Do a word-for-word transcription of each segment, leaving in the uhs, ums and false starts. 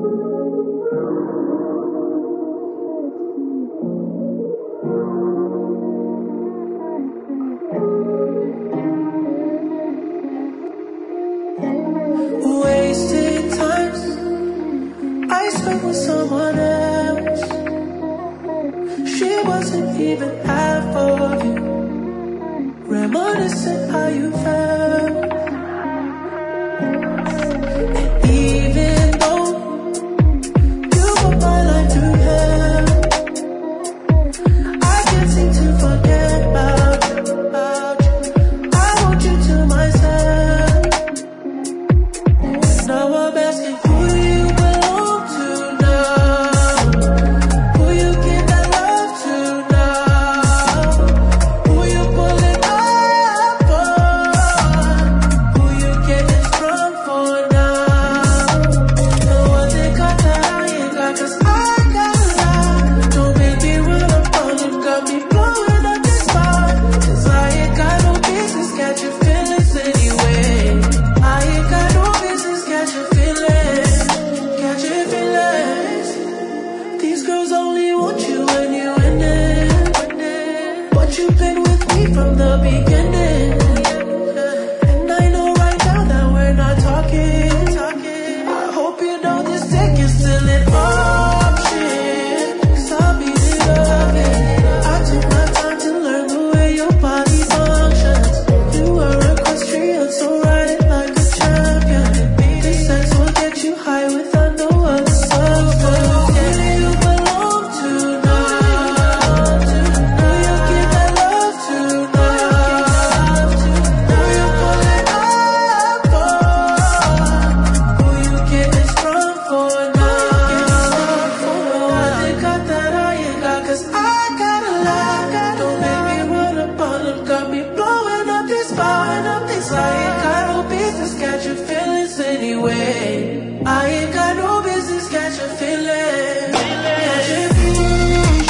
Wasted times I spent with someone else. She wasn't even half of you. Reminiscing how you felt. And even though you put my life through hell, I can't seem to forget about you, about you. I want you to myself. Now I'm asking who you belong to now, who you give that love to now, who you pulling up for, who you getting strong for now. The one that got that I ain't got, 'cause I got a lot. Don't make me run up on them, got me blowing up this spot, 'cause I ain't got no business catching feelings anyway. I ain't got no business catching feelings, catching feelings. These girls only want you when you in it, but you've been with me from the beginning. And I know right now that we're not talking. I hope you know this dick is still an option, 'cause I'll be loving. I took my time to learn the way your body functions. You are equestrian, so ride it like a champion. This sex will get you high without no other substance. Who you belong to now, who you give that love to now, who you pulling up for, who you getting strong for now. I think got that I ain't got, 'cause I got a lot. Don't make me run up on them, got me blowing up this, blowing up this. I ain't got no business catching feelings anyway. I ain't got no business catching feelings, catching feelings.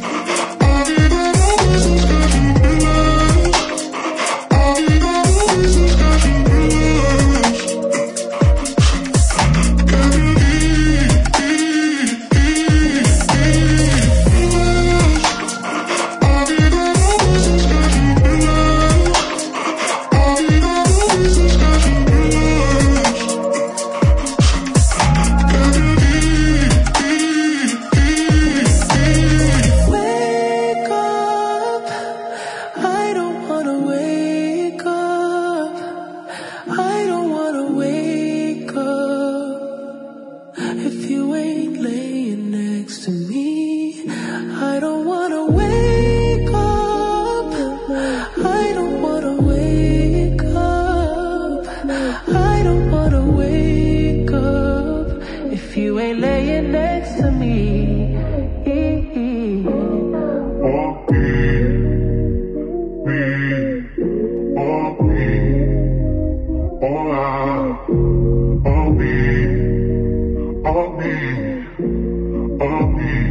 Wake up, I don't wanna wake up, I don't wanna wake up. If you ain't laying next to me, I don't wanna wake up, I don't wanna wake up, I don't wanna wake up. If you ain't laying next to me. Oh, me, oh, me, oh, me.